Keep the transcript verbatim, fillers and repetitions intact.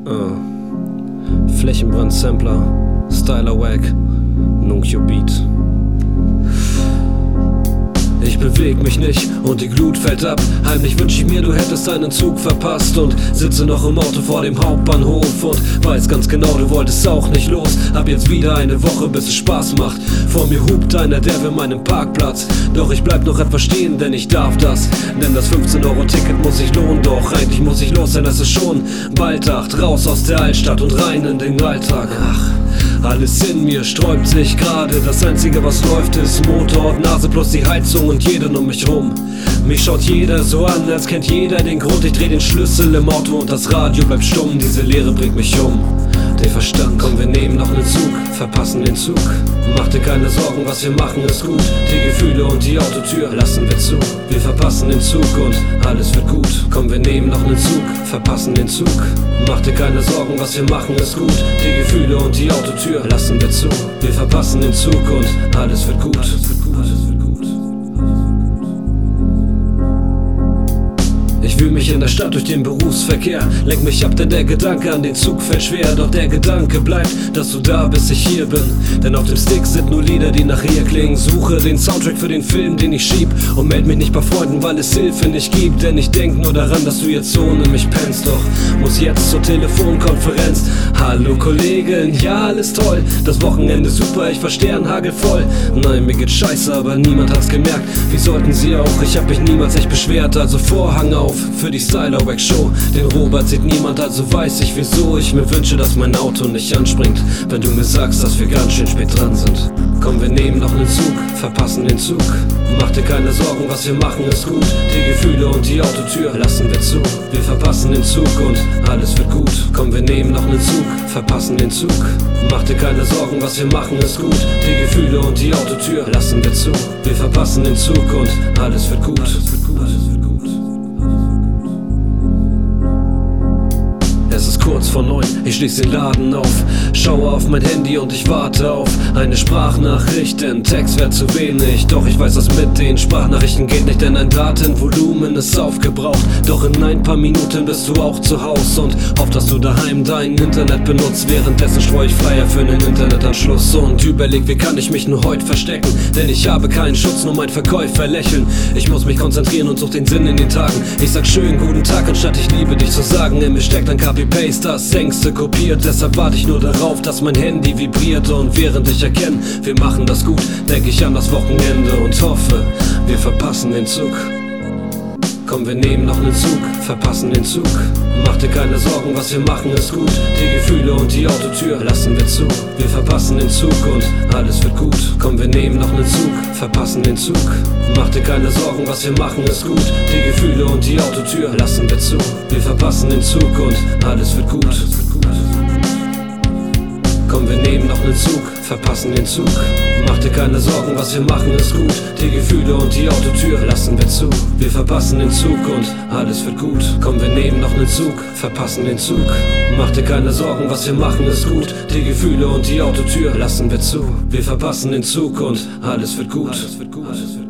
Uh. Flächenbrand-Sampler, Styler Wack, Nunkyo Beat. Ich beweg mich nicht und die Glut fällt ab. Heimlich wünsch ich mir, du hättest einen Zug verpasst. Und sitze noch im Auto vor dem Hauptbahnhof und weiß ganz genau, du wolltest auch nicht los. Hab jetzt wieder eine Woche, bis es Spaß macht. Vor mir hupt einer, der will meinen Parkplatz. Doch ich bleib noch etwas stehen, denn ich darf das. Denn das fünfzehn Euro Ticket muss sich lohnen. Doch eigentlich muss ich los sein, es ist schon bald acht. Raus aus der Altstadt und rein in den Alltag. Ach, alles in mir sträubt sich gerade. Das einzige was läuft ist Motor und Nase plus die Heizung und jeder um mich rum. Mich schaut jeder so an, als kennt jeder den Grund. Ich dreh den Schlüssel im Auto und das Radio bleibt stumm. Diese Leere bringt mich um. Den Verstand, komm, wir nehmen noch nen Zug, verpassen den Zug. Mach dir keine Sorgen, was wir machen ist gut. Die Gefühle und die Autotür lassen wir zu. Wir verpassen den Zug und alles wird gut. Komm, wir nehmen noch nen Zug, verpassen den Zug. Mach dir keine Sorgen, was wir machen ist gut. Die Gefühle und die Autotür lassen wir zu. Wir verpassen den Zug und alles wird gut. Alles wird gut. Alles wird gut. Ich wühl mich in der Stadt durch den Berufsverkehr. Lenk mich ab, denn der Gedanke an den Zug fällt schwer. Doch der Gedanke bleibt, dass du da bist, ich hier bin. Denn auf dem Stick sind nur Lieder, die nach ihr klingen. Suche den Soundtrack für den Film, den ich schieb. Und meld mich nicht bei Freunden, weil es Hilfe nicht gibt. Denn ich denk nur daran, dass du jetzt ohne mich pennst. Doch muss jetzt zur Telefonkonferenz. Hallo Kollegin, ja alles toll. Das Wochenende super, ich war Sternhagel voll. Nein, mir geht's scheiße, aber niemand hat's gemerkt. Wie sollten sie auch, ich hab mich niemals echt beschwert. Also Vorhang auf für die Styler Wack Show. Den Robert sieht niemand, also weiß ich wieso ich mir wünsche, dass mein Auto nicht anspringt, wenn du mir sagst, dass wir ganz schön spät dran sind. Komm, wir nehmen noch nen Zug, verpassen den Zug. Mach dir keine Sorgen, was wir machen ist gut. Die Gefühle und die Autotür lassen wir zu. Wir verpassen den Zug und alles wird gut. Komm, wir nehmen noch nen Zug, verpassen den Zug. Mach dir keine Sorgen, was wir machen ist gut. Die Gefühle und die Autotür lassen wir zu. Wir verpassen den Zug und alles wird gut. Alles wird gut. Alles wird gut. Es ist kurz vor neun, ich schließ den Laden auf. Schaue auf mein Handy und ich warte auf eine Sprachnachricht, denn Text wär zu wenig. Doch ich weiß, dass mit den Sprachnachrichten geht nicht, denn ein Datenvolumen ist aufgebraucht. Doch in ein paar Minuten bist du auch zu Haus und hoff, dass du daheim dein Internet benutzt. Währenddessen streu ich Flyer für einen Internetanschluss und überleg, wie kann ich mich nur heute verstecken, denn ich habe keinen Schutz, nur mein Verkäufer lächeln. Ich muss mich konzentrieren und such den Sinn in den Tagen. Ich sag schön guten Tag, anstatt ich liebe dich zu sagen. In mir steckt ein Copy-Paste, das Ängste kopiert. Deshalb warte ich nur darauf, dass mein Handy vibriert. Und während ich erkenne, wir machen das gut, denk ich an das Wochenende und hoffe, wir verpassen den Zug. Komm, wir nehmen noch nen Zug, verpassen den Zug. Mach dir keine Sorgen, was wir machen ist gut. Die Gefühle und die Autotür lassen wir zu. Wir verpassen den Zug und alles wird gut. Komm, wir nehmen noch nen Zug, verpassen den Zug. Mach dir keine Sorgen, was wir machen ist gut. Die Gefühle und die Autotür lassen wir zu. Wir verpassen den Zug und alles wird gut. Alles wird gut. Komm, wir nehmen noch nen Zug, verpassen den Zug. Mach dir keine Sorgen, was wir machen ist gut. Die Gefühle und die Autotür lassen wir zu. Wir verpassen den Zug und alles wird gut. Komm, wir nehmen noch nen Zug, verpassen den Zug. Mach dir keine Sorgen, was wir machen ist gut. Die Gefühle und die Autotür lassen wir zu. Wir verpassen den Zug und alles wird gut. Alles wird gut. Alles wird gut.